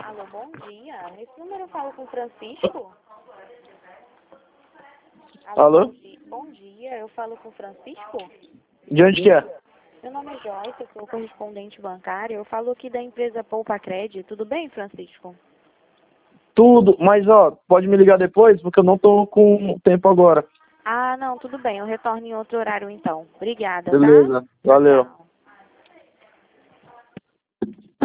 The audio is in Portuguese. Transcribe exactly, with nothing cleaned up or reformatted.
Alô, bom dia. Esse número eu falo com o Francisco? Alô? Bom dia. Bom dia, eu falo com o Francisco? De onde que é? Meu nome é Joyce, eu sou correspondente bancário. Eu falo aqui da empresa Poupa Cred. Tudo bem, Francisco? Tudo, mas ó, pode me ligar depois, porque eu não tô com tempo agora. Ah, não, tudo bem. Eu retorno em outro horário então. Obrigada, tá? Beleza, valeu. Tchau.